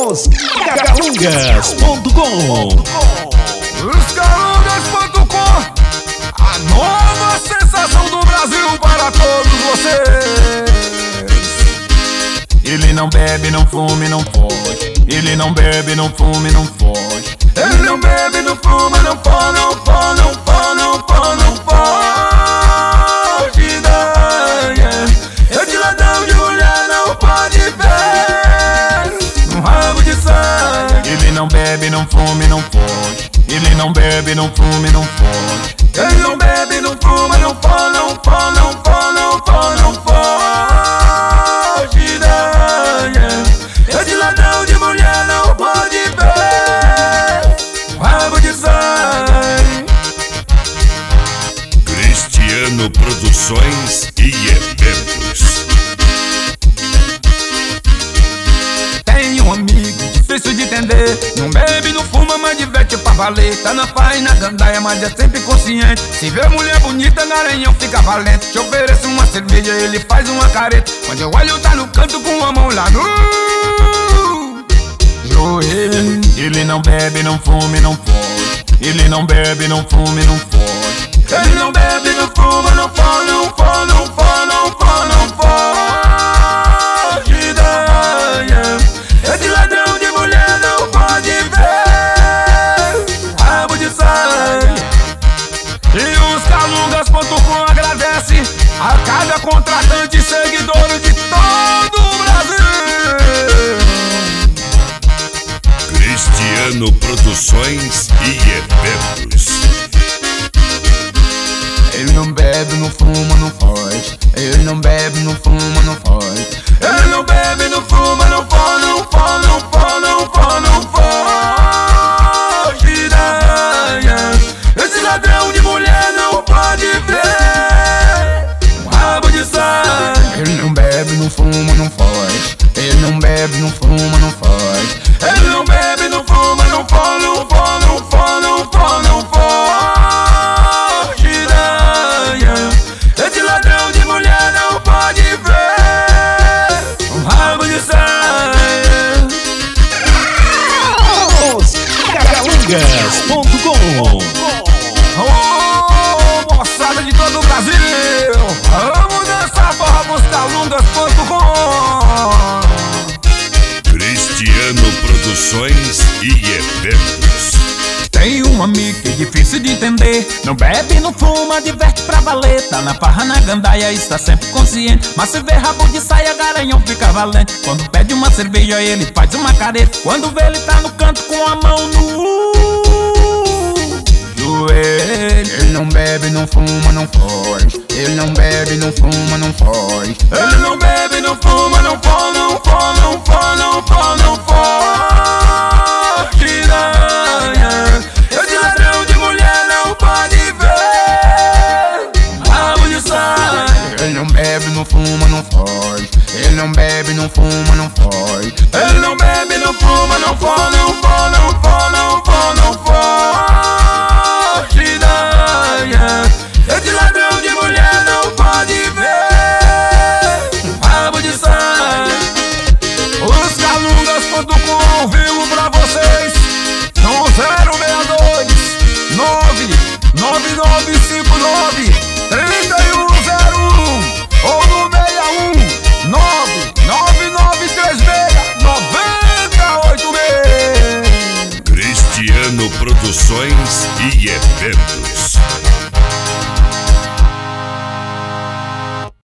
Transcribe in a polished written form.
Os Calungas.com. Oscalungas.com, a nova sensação do Brasil para todos vocês. Ele não bebe, não fuma e não foge. Ele não bebe, não fuma e não foge. Ele não bebe, não fuma, não foge, não foge, não foge, não foge, não foge. Eu de ladrão de mulher não pode ver um rabo de sangue. Ele não bebe, não fuma e não foge. Ele não bebe, não fuma e não foge. Ele não bebe, não fuma, não foge, não foge, não foge, não foge, não foge. Eu de ladrão de mulher não pode ver um rabo de sangue. Cristiano Produções e Eventos. Tem um amigo difícil de entender. Não bebe, não fuma, mas diverte pra valer. Tá na paz, na gandaia, mas é sempre consciente. Se vê mulher bonita, garanhão fica valente. Te ofereço uma cerveja, ele faz uma careta. Quando eu olho, tá no canto com a mão lá no joelho. Ele não bebe, não fuma e não foge. Ele não bebe, não fuma e não foge. Ele não bebe, não fuma, não foge, não foge, não foge, não foge, não foge. É de ladrão de mulher, não pode ver rabo de sangue. E os Calungas.com agradece a cada contratante e seguidor de todo o Brasil. Cristiano Produções e Eventos. Ele não bebe, não fuma, não foge. Ele não bebe, não fuma, não foge. Ele não bebe, não fuma, não foge, não foge, não foge, não foge, não foge. Esse ladrão de mulher não pode ver um rabo de sangue. Ele não bebe, não fuma, não foge. Ele não bebe, não fuma, não foge. Ele não bebe, não fuma, não foge, não foge, não foge, não foge, não foge. Esse ladrão de mulher não pode ver um rabo de sangue. Os Calungas.com. Oh, moçada de todo o Brasil, vamos dançar forró pros Calungas.com. Cristiano Produções e Eventos. Tem um amigo que é difícil de entender. Não bebe, não fuma, diverte pra valer. Tá na farra, na gandaia, está sempre consciente. Mas se vê rabo de saia, garanhão fica valente. Quando pede uma cerveja, ele faz uma careta. Quando vê, ele tá no canto com a mão no joelho. Ele não bebe, não fuma, não foge. Ele não bebe, não fuma, não foge. Ele não bebe, não fuma, não foge, não foge, não foge, não foge, não foge. Eu de ladrão de mulher não pode ver rabo de sangue. Ele não bebe, não fuma, não foge. Ele não bebe, não fuma, não foge. Ele não bebe, não fuma, não foge, não foge, não foge, não foge, não foge. Eu de ladrão de mulher não pode ver rabo de sangue. Os Calungas.com ao vivo pra vocês no 062 99959 3101 ou no 61 99936 9086. Cristiano Produções e Eventos.